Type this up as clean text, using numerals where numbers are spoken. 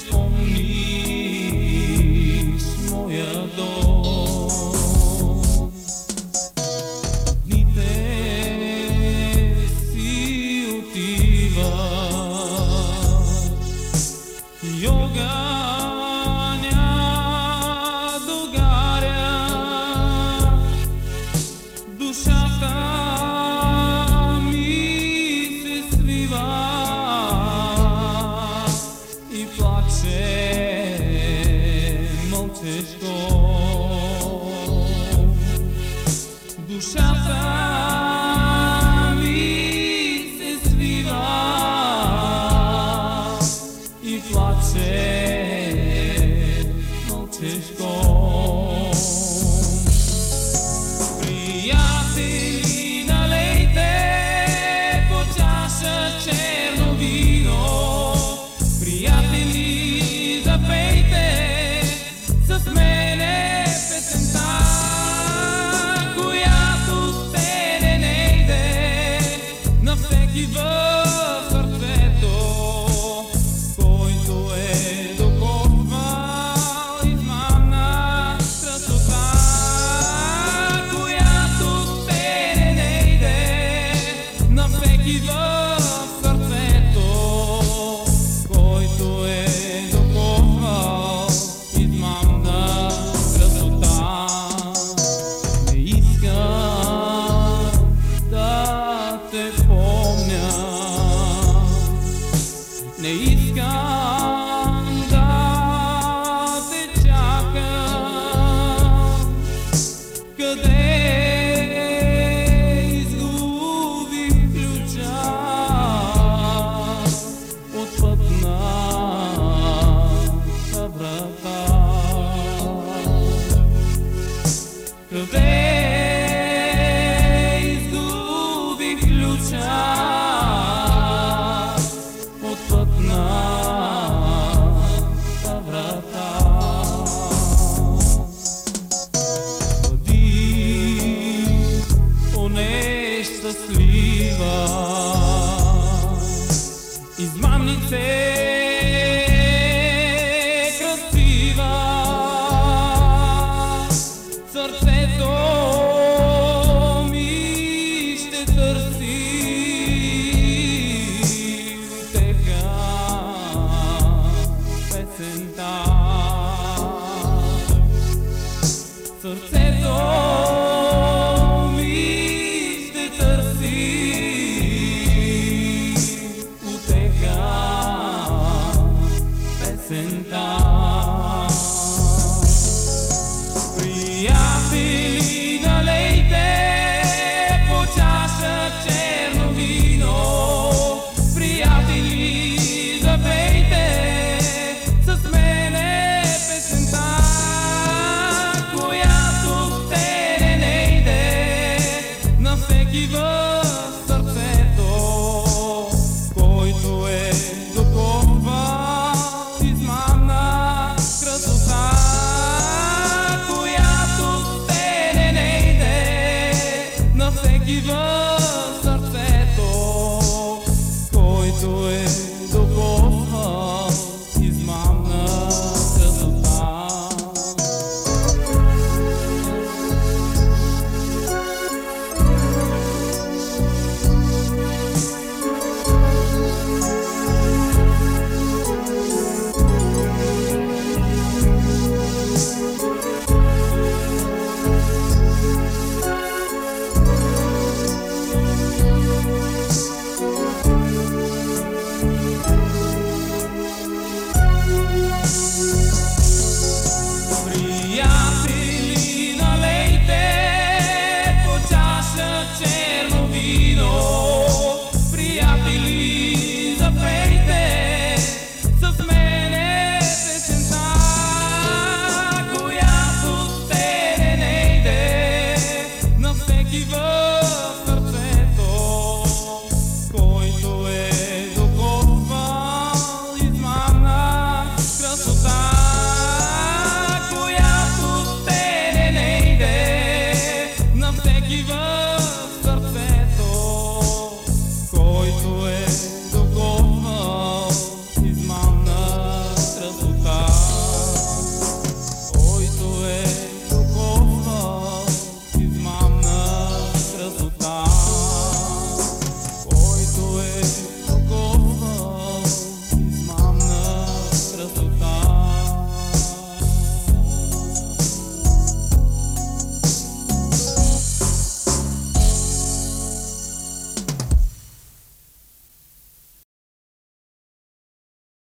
спомниш моя дом. Дните си отиват и огъня догаря, душата ми се свива и плаче мълчешко. Душата ми се свива и плаче мълчешко. Приятели, налейте по чаша черно вино. Приятели, запейте с мене песента, която сте не иде на всеки в сърцето, който е докосвал измамна красота, която сте не иде на всеки в сърцето, който е докосвал измамна красота. Не искам да те помня, не искам да те чакам. Къде изгубих ключа от пътната врата? Къде изгубих ключа от пътната врата? Бъди, о нещастлива измамнице, красива, сърцето ми ще търси утеха песента. Сърцето ми ще търси утеха песента.